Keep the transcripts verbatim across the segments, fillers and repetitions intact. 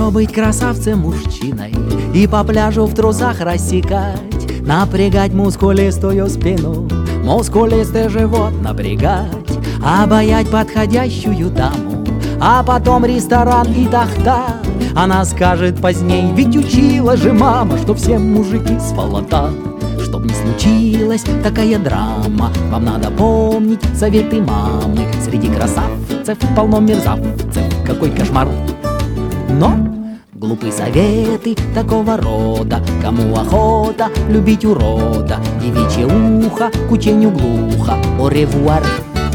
Хорошо быть красавцем-мужчиной и по пляжу в трусах рассекать, напрягать мускулистую спину, мускулистый живот напрягать, обаять подходящую даму, а потом ресторан и тахта. Она скажет поздней: ведь учила же мама, что все мужики сволота. Чтоб не случилась такая драма, вам надо помнить советы мамы. Среди красавцев полно мерзавцев, какой кошмар. Но глупые советы такого рода: кому охота любить урода, девичье ухо к учению глухо. Au revoir.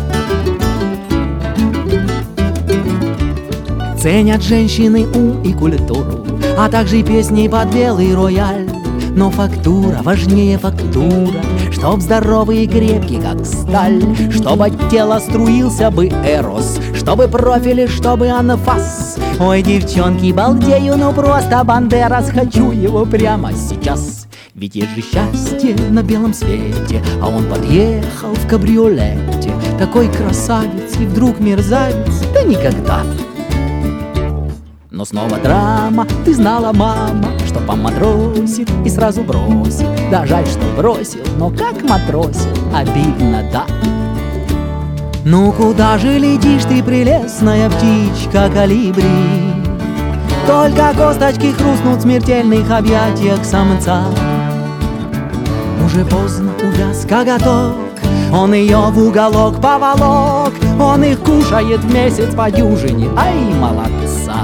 Ценят женщины ум и культуру, а также песни под белый рояль. Но фактура важнее фактура, чтоб здоровый и крепкий, как сталь, чтоб от тела струился бы эрос, чтобы профили, чтобы анфас. Ой, девчонки, балдею, ну просто Бандерас, хочу его прямо сейчас. Ведь есть же счастье на белом свете, а он подъехал в кабриолете. Такой красавец и вдруг мерзавец, да никогда. Но снова драма, ты знала, мама, что поматросит и сразу бросит. Да жаль, что бросил, но как матросил, обидно, да. Ну куда же летишь ты, прелестная птичка колибри? Только косточки хрустнут в смертельных объятиях самца. Уже поздно увяз коготок, он ее в уголок поволок, он их кушает в месяц по дюжине, ай, молодца.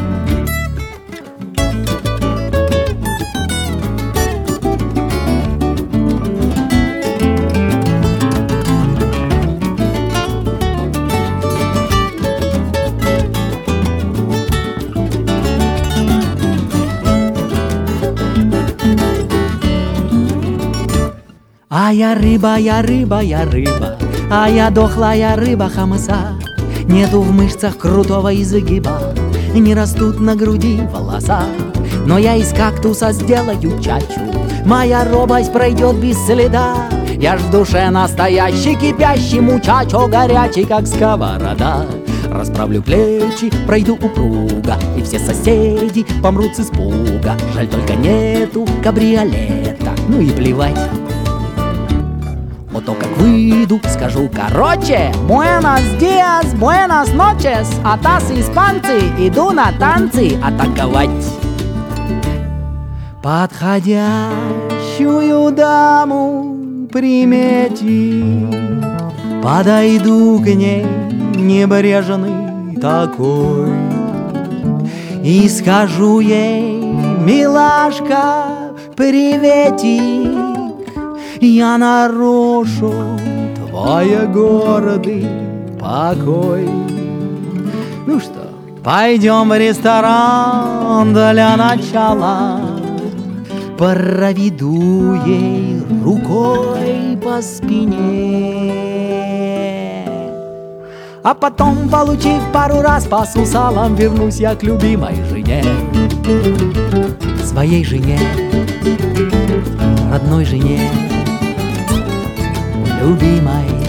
А я рыба, я рыба, я рыба, а я дохлая рыба хамса. Нету в мышцах крутого изгиба, не растут на груди волоса. Но я из кактуса сделаю чачу, моя робость пройдет без следа. Я ж в душе настоящий кипящий мучачо, горячий как сковорода. Расправлю плечи, пройду упруго, и все соседи помрут с испуга. Жаль только нету кабриолета, ну и плевать. Вот то, как выйду, скажу короче: Buenos días, buenas noches, а таз испанцы, иду на танцы атаковать. Подходящую даму примети, подойду к ней небрежный такой и скажу ей: милашка, приветик, я нарушу твой гордый покой. Ну что, пойдем в ресторан для начала, проведу ей рукой по спине, а потом, получив пару раз по сусалам, вернусь я к любимой жене. Своей жене, родной жене, любимой